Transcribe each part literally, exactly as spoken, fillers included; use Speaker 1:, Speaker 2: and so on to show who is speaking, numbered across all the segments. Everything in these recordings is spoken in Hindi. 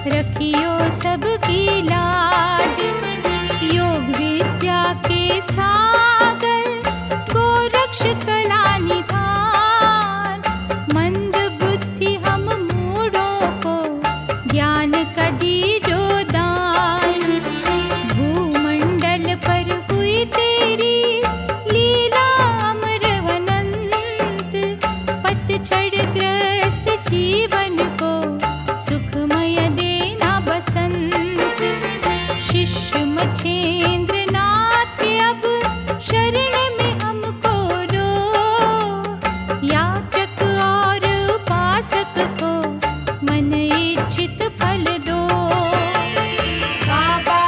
Speaker 1: रखियो सबकी लाज। योग विद्या के सागर गोरक्ष कला निधान। मंद बुद्धि हम मूढ़ों को ज्ञान का दीजो दान। भूमंडल पर हुई तेरी लीला अमर अनंत। पतझड़ ग्रस्त जीवन को सुखमय देना बसंत। शिष्य मछेंद्र नाथ के अब शरण में हमको लो। याचक और उपासक को मन इच्छित फल दो। बाबा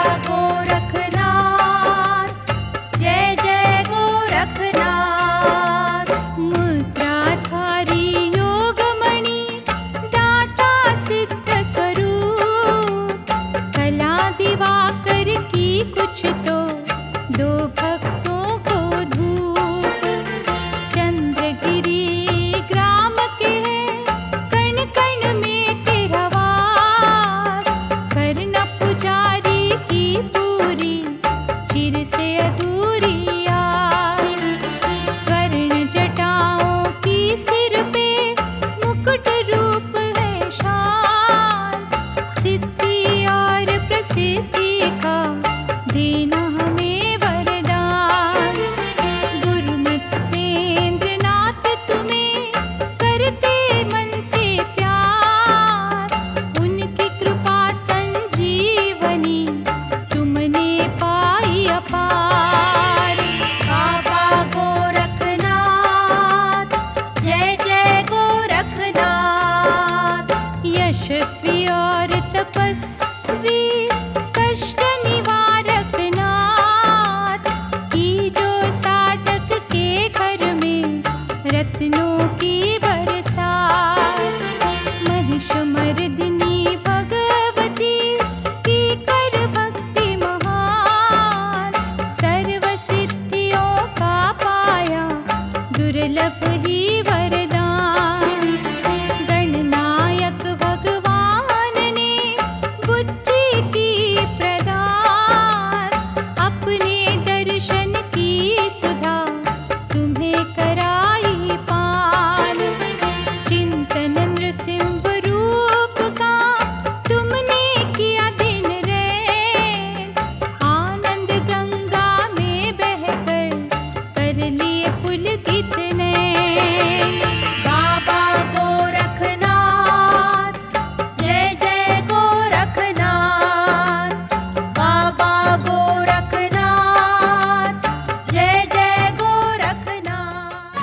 Speaker 1: गोरखनाथ जय जय गोरखनाथ। मुद्राधारी योगमणि दाता सिद्ध स्वरूप। कला दिवाकर की कुछ तो दो भक्तों को धूप। चंद्रगिरी ग्राम के कण कण में तेरा वास। करना पुजारी की पूरी चिर से अधूरी आस। स्वर्ण जटाओं की सिर पे मुकुट रूप है शान। सिद्धि और प्रसिद्धि का देना हमें वरदान। गुरुमत सेंद्र नाथ तुम्हें करते मन से प्यार। उनकी कृपा संजीवनी तुमने पाई अपार। बाबा गोरखनाथ जय जय गोरखनाथ। यशस्वी और तपस्वी कष्ट निवारक नाथ। की जो साधक के घर में रत्नों की बरसात। महिषमर्दिनी भगवती की कर भक्ति महान। सर्व सिद्धियों का पाया दुर्लभ ही वरदान। गणनायक भगवान ने बुद्धि की प्रदान। अपने दर्शन की सुधा तुम्हें कराई पान। चिंतन नृसिंह रूप का तुमने किया दिन रैन। आनंद गंगा में बहकर कर लिए पुलकित नैन। बाबा गोरखनाथ जय जय गोरखनाथ। बाबा गोरखनाथ जय जय गोरखनाथ।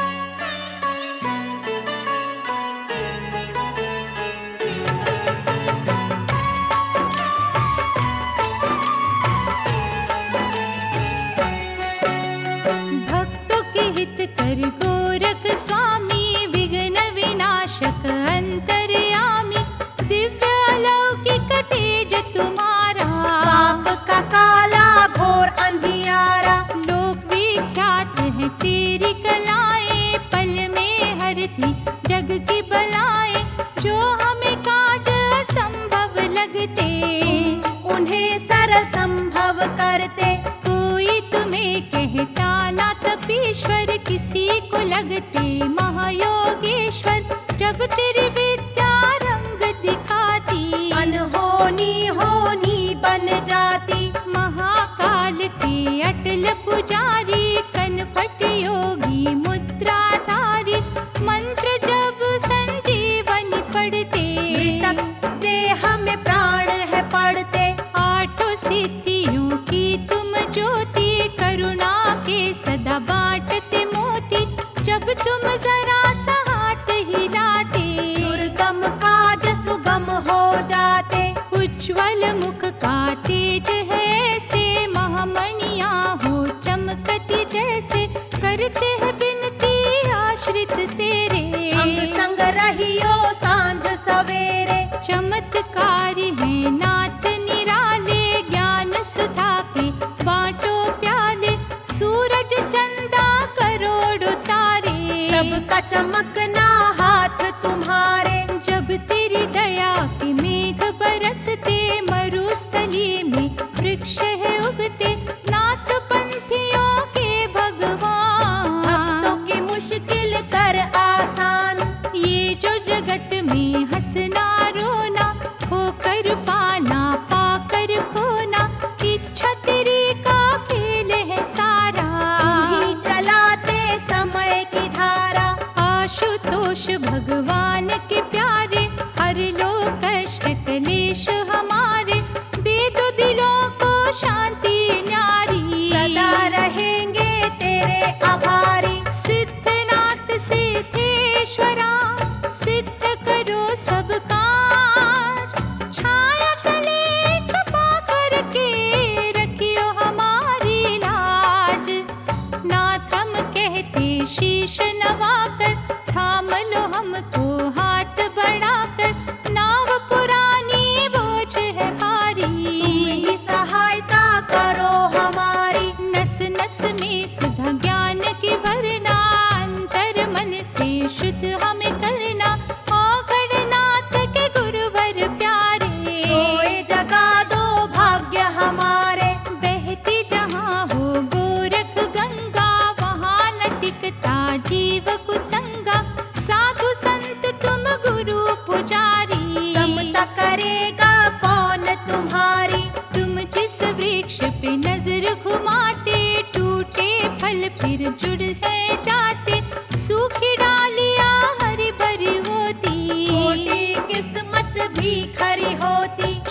Speaker 1: भक्तों के हित कर गोरख स्वामी। विघ्न विनाशक अंतर्यामी। दिव्य अलौकिक तेज तुम्हारा। पाप का काला घोर अंधियारा। लोक विख्यात है तेरी कलाएं। पल में हरती जग की बलाएं। जो हमें काज असंभव लगते उन्हें सरल संभव करते। कोई तुम्हें कहता ना तपीश्वर किसी को लगते महायोगेश्वर। जब तेरी विद्या रंग दिखाती अनहोनी होनी बन जाती। महाकाल के अटल पुजारी कनपट योगी मुद्राधारी। मंत्र जब संजीवनी पढ़ते मृतक देह में प्राण है पड़ते। आठों सिद्धियों की तुम ज्योति करुणा के सदा बांटते मोती। जब तुम जरा सा हाथ हिलाते दुर्गम काज सुगम हो जाते। उज्ज्वल मुख का तेज है से महामणियां हो चमकती जैसे। करते हैं बिनती आश्रित तेरे अंग संग रहियो सांझ सवेरे। चमत्कार है नाथ निराले ज्ञान सुधा के बांटो प्याले। सूरज चंदा करोड़ों तारे सबका चमकना हाथ तुम्हारे। जब तेरी दया के मेघ बरस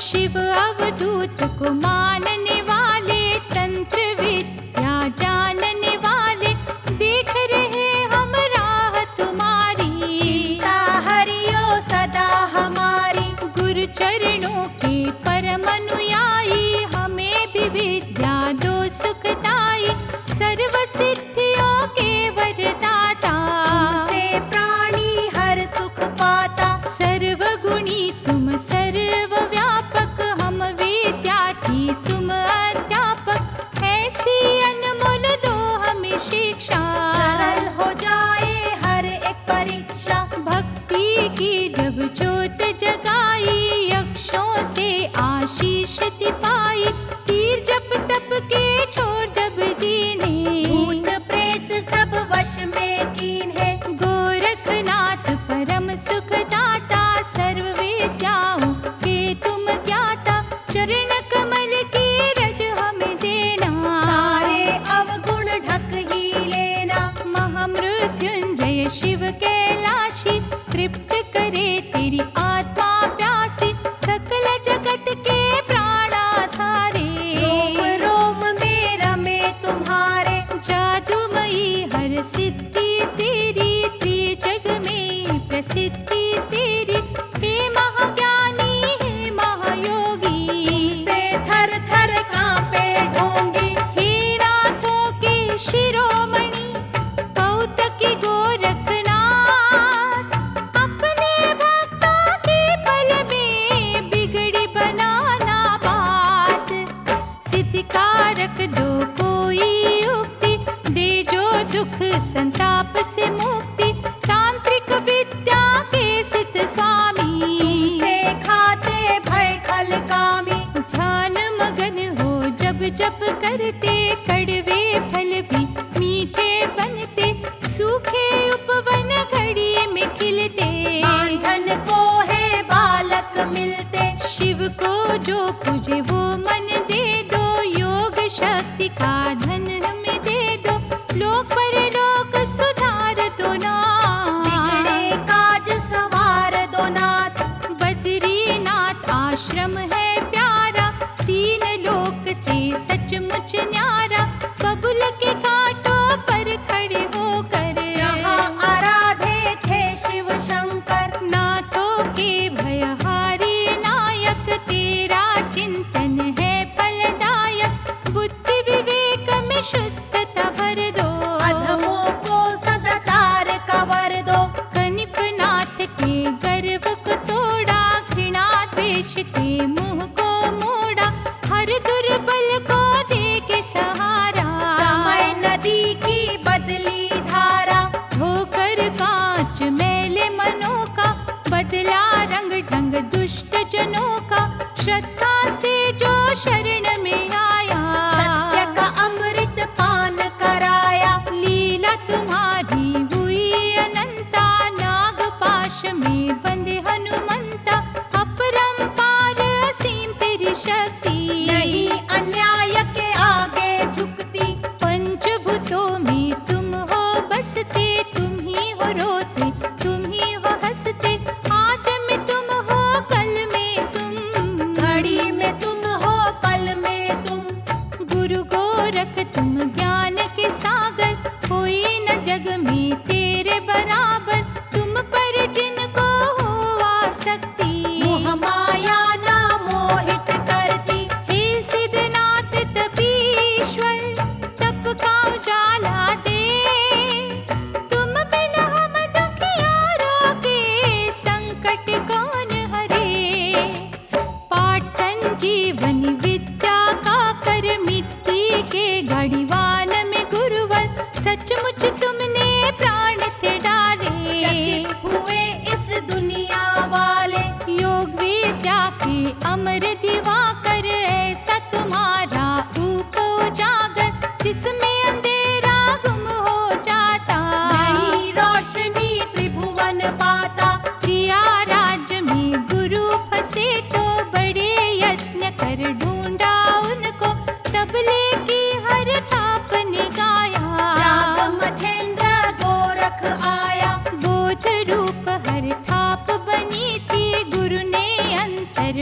Speaker 1: शिव अवधूत को मानने वाले, तंत्र विद्या जानने वाले, देख रहे हम राह तुम्हारी।
Speaker 2: चिंता हरियो सदा हमारी,
Speaker 1: गुरु चरणों के परम अनुयायी, हमें भी विद्या दो सुखदाई, सर्व सिद्धियों के वरदाता।
Speaker 2: से प्राणी हर सुख पाता,
Speaker 1: सर्वगुणी तुम सर्वव्यापक, हम विद्यार्थी तुम अध्यापक, ऐसी अनमोल दो हमें शिक्षा।
Speaker 2: सरल हो जाए हर एक परीक्षा,
Speaker 1: भक्ति की जब ज्योत जगाई, यक्षों से आशीष पाई, तीर जप तप के छोड़ जब दीने,
Speaker 2: भूत प्रेत सब वश में कीन है।
Speaker 1: गोरखनाथ परम सुखदाता, सर्व विद्याओं के तुम ज्ञाता, चरण कमल की रज हमें देना,
Speaker 2: सारे अवगुण ढक ही लेना।
Speaker 1: महामृत्युंजय शिव कैलाशी, तृप्त करे तेरी आत्मा प्यासी, सकल जगत के प्राणाधारे,
Speaker 2: रोम रोम में रमे तुम्हारे,
Speaker 1: जादूमयी हर सिद्धि तेरी, त्रिजग में प्रसिद्धि तेरी, हे महाज्ञानी हे महायोगी,
Speaker 2: से थर थर कांपे ढोंगी।
Speaker 1: हे नाथों के शिरोमणि, कौतकी गोरखनाथ, अपने भक्तों के पल में बिगड़ी बनाना बात, सिद्धिकारक दो कोई उक्ति, दे जो दुख संताप से मुक्ति, तांत्रिक विद्या के सिद्ध स्वामी,
Speaker 2: से खाते भय खल कामी,
Speaker 1: ध्यान मगन हो जब जप करते, कड़वे फल भी मीठे बनते, सूखे उपवन घड़ी में खिलते,
Speaker 2: बांझन को है बालक मिलते।
Speaker 1: शिव को जो पूजे वो मन दे दो, योग शक्ति का धन हमें दे दो, लोक परलोक सुधार दो ना,
Speaker 2: बिगड़े काज सवार दो नाथ।
Speaker 1: बद्रीनाथ आश्रम है प्यारा, तीन लोक से सचमुच न्यारा, बबुल के कांटों पर खड़े होकर,
Speaker 2: जहाँ आराधे थे शिव शंकर,
Speaker 1: नाथों के भयहारी नायक, तेरा चिंतन है फलदायक, बुद्धि विवेक में शुद्धता भर दो,
Speaker 2: अधमों को सदाचार का वर दो।
Speaker 1: कनिफनाथ के गर्व को तोड़ा, घृणा द्वेष के मुंह को मोड़ा, हर दुर्बल को दे के सहारा,
Speaker 2: समय नदी की बदली धारा,
Speaker 1: होकर कांच मैले मनों का, बदला रंग ढंग दुष्ट जनों का, श्रद्धा से जो शरण में आया,
Speaker 2: सत्य का अमृत पान कराया।
Speaker 1: लीला तुम्हारी हुई अनंता, नागपाश में बंधे हनुमंता, अपरंपार असीम तेरी शक्ति,
Speaker 2: नहीं अन्याय के आगे झुकती,
Speaker 1: पंचभूतों में तुम हो बसते, तुम ही हो रोते तुम ही हो हंसते, आज में तुम हो कल में तुम,
Speaker 2: घड़ी में तुम हो पल में तुम।
Speaker 1: गुरु गोरख तुम ज्ञान के सागर, कोई न जग में तेरे बराबर, तुम पर जिनको हो आसक्ति,
Speaker 2: मोह माया ना मोहित करती,
Speaker 1: हे सिद्धनाथ तपीश्वर, तप का उजाला दे, तुम बिन हम दुखियारों के संकट कौन हरे, पाठ संजीवनी विद्या का कर, मिट्टी के घड़ीवान में गुरुवर, सचमुच तुमने प्राण थे डाले,
Speaker 2: चकित हुए इस दुनिया वाले,
Speaker 1: योग विद्या के अमर दिवाकर, ऐसा तुम्हारा रूप उजागर, जिसमें अंधेरा गुम हो जाता,
Speaker 2: नई रोशनी त्रिभुवन पाता।
Speaker 1: त्रिया राज्य में गुरु फंसे तो, बड़े यत्न कर ढूंढा उनको, तबले की हर थाप ने गाया,
Speaker 2: राग मझेंद्र गोरख आया,
Speaker 1: बोध रूप हर थाप बनी थी, गुरु ने अंतर मन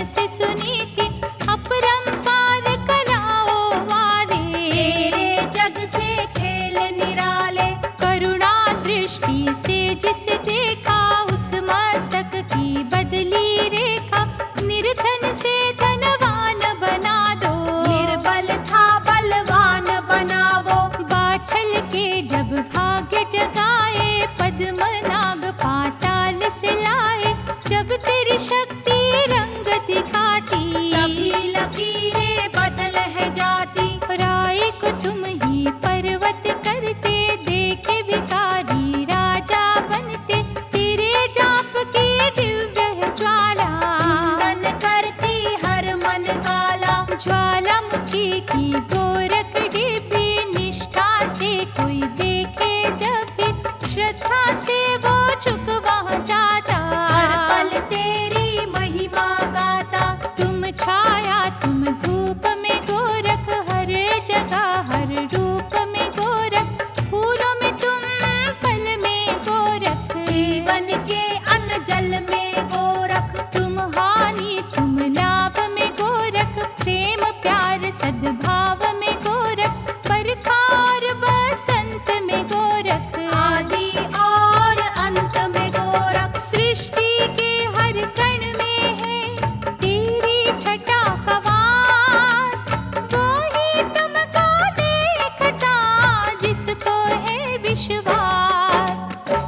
Speaker 1: मन से सुनी थी अपरंपार कलाओं वाले।
Speaker 2: तेरे जग से खेल निराले,
Speaker 1: करुणा दृष्टि से जिस देखा उस मस्तक की बदली रेखा। निर्धन से धनवान बना दो,
Speaker 2: निर्बल था बलवान बनावो।
Speaker 1: बाछल के जब भाग्य जगाए पद्मनाग पाताल से लाए। जब तेरी शक्ति रंग दिखाती
Speaker 2: सभी लकीरें बदल है जाती।
Speaker 1: राय को तुम ही पर्वत करते देखे भिखारी राजा बनते। तेरे जाप की दिव्य है ज्वाला,
Speaker 2: कुंदन करती हर मन काला।
Speaker 1: ज्वालामुखी की गोरख डिब्बी निष्ठा से कोई देखे जब भी श्रद्धा से वो झुक वहाँ जाता।
Speaker 2: हर पल तेरी महिमा गाता,
Speaker 1: तुम छाया तुम धूप में गोरख, हर जगह हर रूप में गोरख। फूलों में तुम फल में गोरख,
Speaker 2: जीवन के अन्न जल में गोरख।
Speaker 1: तुम हानि तुम लाभ में गोरख। प्रेम प्यार सद्भाव में गोरख, बरखा और बसंत में गोरख।
Speaker 2: आदि और अंत में गोरख।
Speaker 1: सृष्टि के हर कण में है तेरी छटा का वास। वो ही तुमको देखता जिसको है विश्वास।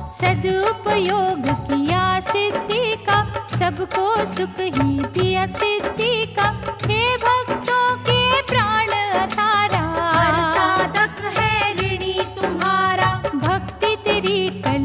Speaker 1: सदुपयोग किया सिद्धि का, सबको सुख ही दिया सिद्धि का। हे भक्तों के प्राण अधारा,
Speaker 2: हर साधक है ऋणी तुम्हारा।
Speaker 1: भक्ति तेरी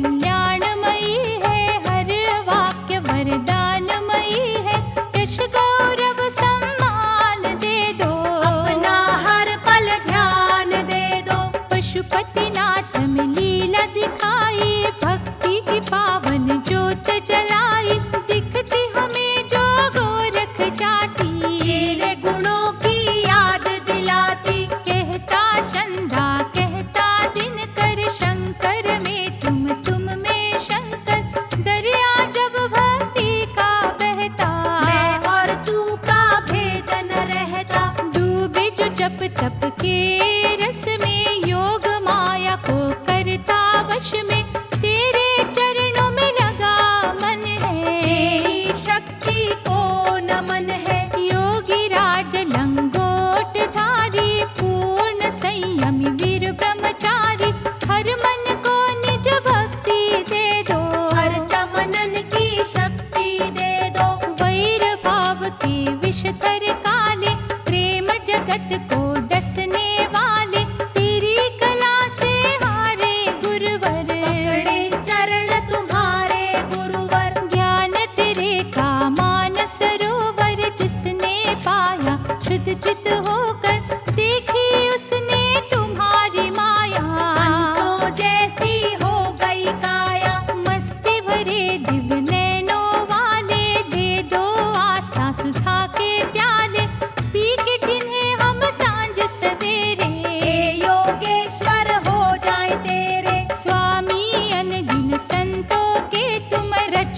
Speaker 1: कल्याणमयी है, हर वाक्य वरदानमयी है। यश गौरव सम्मान दे दो,
Speaker 2: अपना हर पल ध्यान दे दो।
Speaker 1: पशुपतिनाथ में लीला दिखाई, भक्ति की पावन ज्योत जलाई। दिखती हमें जो गोरख जाती,
Speaker 2: तेरे गुणों की याद दिलाती।
Speaker 1: कहता चंदा कहता दिन कर, शंकर में तुम तुम में शंकर। दरिया जब भक्ति का बहता,
Speaker 2: मैं और तू का भेद न रहता।
Speaker 1: डूबे जो जप तप के रस में, योग माया को करता वश में। तेरे चरणों में लगा मन है,
Speaker 2: तेरी शक्ति को नमन है।
Speaker 1: योगी राज लंगोट धारी, पूर्ण संयमी वीर ब्रह्मचारी। हर मन को निज भक्ति दे दो,
Speaker 2: हर चमनन की शक्ति दे दो।
Speaker 1: वैर भाव के विषधर काले, प्रेम जगत को डसने वाले। तेरी कला से हारे गुरुवर,
Speaker 2: पकड़े चरण तुम्हारे गुरुवर।
Speaker 1: ज्ञान तेरे का मानस सरोवर। जिसने पाया शुद्ध चित होकर, देखी उसने तुम्हारी माया।
Speaker 2: हंसों जैसी हो गई काया।
Speaker 1: मस्ती भरे दिव्य नैनों वाले, दे दो आस्था सुधा के प्याले। पी के जिन्हें हम सांझ सवेरे,
Speaker 2: हे योगेश्वर हो जाए तेरे।
Speaker 1: स्वामी अनगिन संतों के तुम,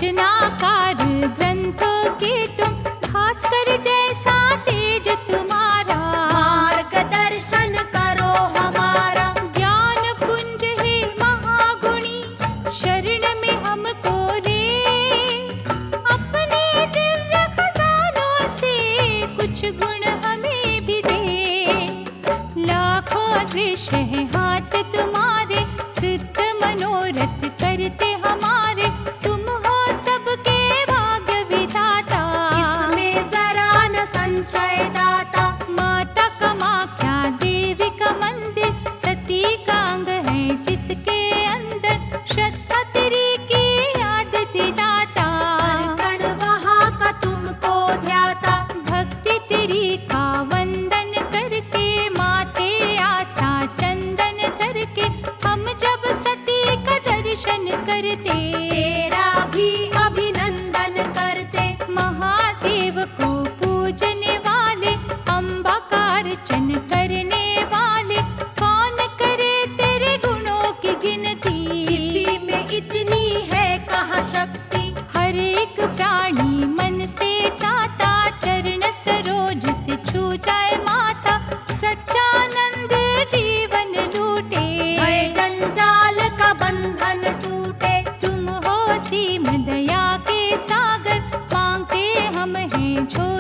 Speaker 1: रचनाकार ग्रंथों के तुम। भास्कर जैसा तेज तुम्हारा,
Speaker 2: मार्गदर्शन करो हमारा।
Speaker 1: ज्ञान पुंज है महागुणी, शरण में हमको ले। अपने दिव्य खजानों से कुछ गुण हमें भी दे। लाखों दृश्य है हाथ तुम्हारे, सिद्ध मनोरथ करते हमारे। तुम हो सबके भाग्य विधाता,
Speaker 2: इसमें जरा न संशय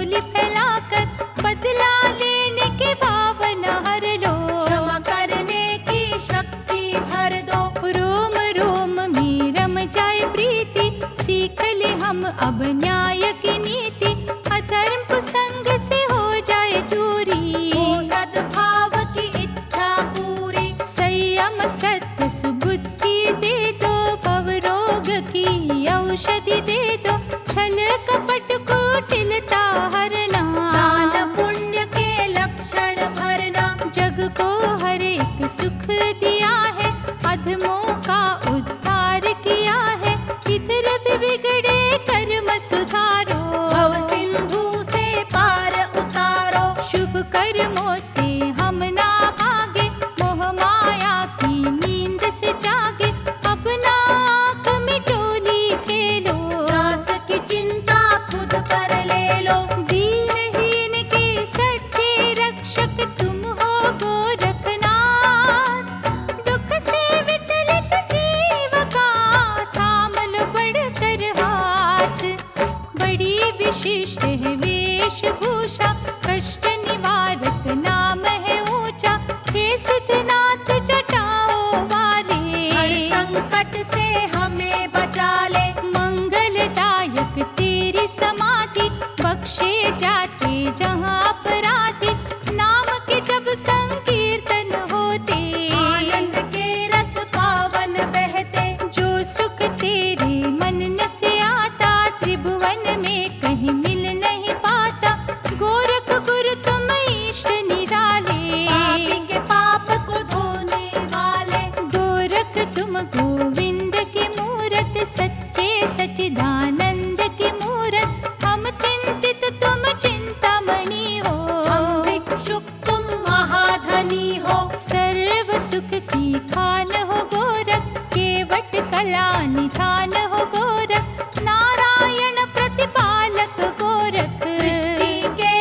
Speaker 1: झोली फैलाकर बदला लेने के भावना हर लो।
Speaker 2: क्षमा करने की शक्ति भर दो।
Speaker 1: रोम रोम में रम जाए प्रीति, सीख ले हम अब न्याय की नीति। अधर्म कुसंग से हो जाए दूरी,
Speaker 2: हो सद्भाव की इच्छा पूरी।
Speaker 1: संयम सत्य सुबुद्धि दे दो, भवरोग की औषधि दे दो। छल कपट कुटिलता हरना,
Speaker 2: दान पुण्य के लक्षण भरना।
Speaker 1: जग को हर एक सुख दिया है, अधमों का उद्धार किया है। इधर भी बिगड़े कर्म सुधारो,
Speaker 2: भव सिंधु से पार उतारो।
Speaker 1: शुभ कर्मों से हम ना भागे, मोह माया की नींद से जागे। अपना आँख में चोली खेलो,
Speaker 2: दास की चिंता खुद पर ले लो।
Speaker 1: दीनहीन के सच्चे रक्षक तुम हो गोरखनाथ। दुख से विचलित जीव का थाम लो बढ़कर हाथ। बड़ी विशिष्ट है वेशभूषा, कष्ट निवारक नाम है ऊंचा। हे सिद्धनाथ जटाओं वाले,
Speaker 2: हर संकट से हमें बचा ले।
Speaker 1: मंगलदायक तेरी समाधि, बख्शे जाते जहाँ अपराधी। नाम के जब संकीर्तन होते,
Speaker 2: आनंद के रस पावन बहते।
Speaker 1: जो सुख तेरे मन न से आता, त्रिभुवन में कहीं मिल नहीं पाता। गोरख गुरु तुम इष्ट निराले,
Speaker 2: पापी के पाप को धोने वाले।
Speaker 1: गोरख तुम गोविंद की मूरत, सच्चे सच्चिदानंद की मूरत। हम चिंतित तुम चिंतामणि हो,
Speaker 2: हम भिक्षुक तुम महाधनी हो।
Speaker 1: सर्व सुख की खान हो गोरख, केवट कला निधान हो गोरख। नारायण प्रतिपालक गोरख,
Speaker 2: सृष्टि के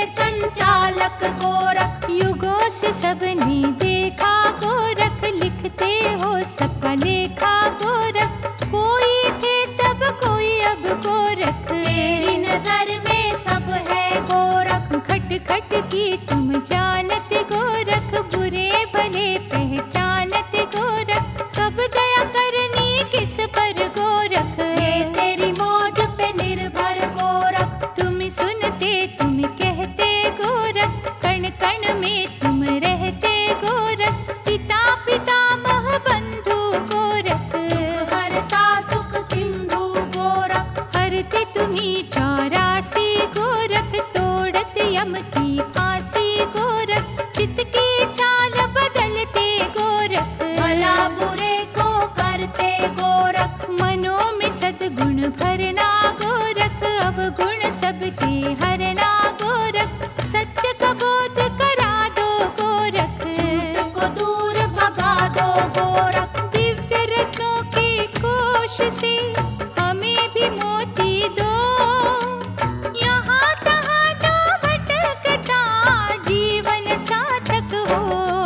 Speaker 2: संचालक गोरख।
Speaker 1: युगों से सबने देखा गोरख, लिखते हो सबका लेखा गोरख। कोई थे तब कोई अब गोरख,
Speaker 2: तेरी नजर में सब है गोरख।
Speaker 1: खट खट की तुम जानते गोरख, बुरे भले पहचानते गोरख। कब दया करनी किस पर गोरख,
Speaker 2: ये तेरी मौज पे निर्भर गोरख।
Speaker 1: तुम सुनते तुम कहते गोरख, कण कण में तुम रहते गोरख। पिता पितामह बंधु गोरख,
Speaker 2: हरता सुख सिंधु गोरख।
Speaker 1: हरते तुम्ही चौरासी गोरख, तोड़त यम की फांसी गोरख। चित्त की चाल बदलते गोरख,
Speaker 2: भला बुरे को करते गोरख।
Speaker 1: मनों में सद्गुण भरना गोरख, अवगुण सबके हरना गोरख। सत्य का बोध करा दो गोरख,
Speaker 2: झूठ को दूर भगा दो गोरख।
Speaker 1: दिव्य रत्नों के कोश से हमें भी मोती दो। यहाँ तहाँ जो भटकता जीवन सार्थक हो,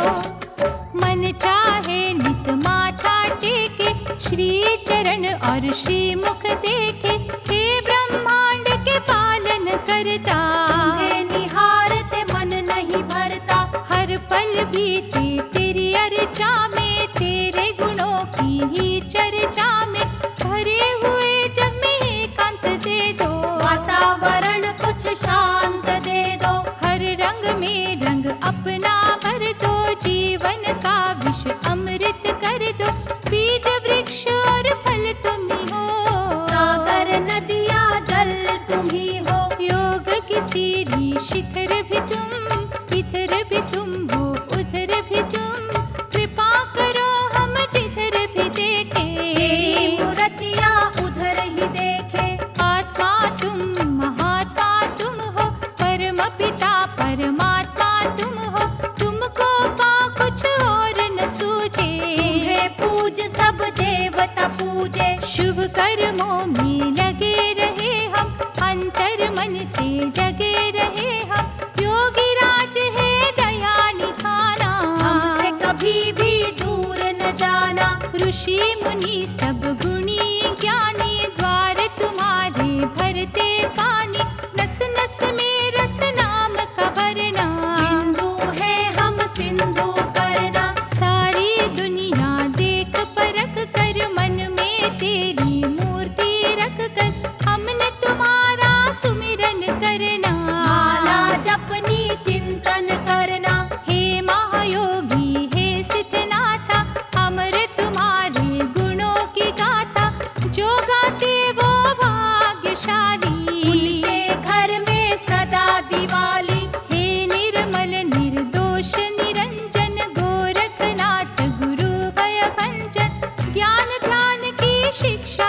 Speaker 1: मन चाहे नित माथा टेके, श्री चरण और श्री मुख देखे। हे ब्रह्मांड के पालन करता,
Speaker 2: तुम्हें निहारते मन नहीं भरता।
Speaker 1: हर पल बीते तेरी अर्चा में, तेरे गुणों की ही चर्चा में। भरे हुए जग में एकांत दे दो,
Speaker 2: वातावरण कुछ शांत दे दो।
Speaker 1: हर रंग में रंग अपना भर दो। जीवन का विष अमृत कर दो, बीज वृक्ष और फल तुम ही हो।
Speaker 2: सागर नदियाँ जल तुम ही हो।
Speaker 1: योग की सीढ़ी शिखर भी तुम, इधर भी तुम हो उधर भी तुम। कृपा करो हम जिधर भी देखे,
Speaker 2: तेरी मूर्तियाँ उधर ही देखे।
Speaker 1: आत्मा तुम महात्मा तुम हो, परम पिता परमात्मा तुम हो। तुमको पा कुछ और न सूझे,
Speaker 2: तुम्हें पूज सब देवता पूजे।
Speaker 1: शुभ कर्मों में लगे रहे हम, अंतर मन से जगे रहे हम। योगी राज है दया निधाना,
Speaker 2: हमसे कभी भी दूर न जाना।
Speaker 1: ऋषि मुनि सब गुणी ज्ञानी, द्वार तुम्हारे भरते पानी। नस नस में रस शिक्षा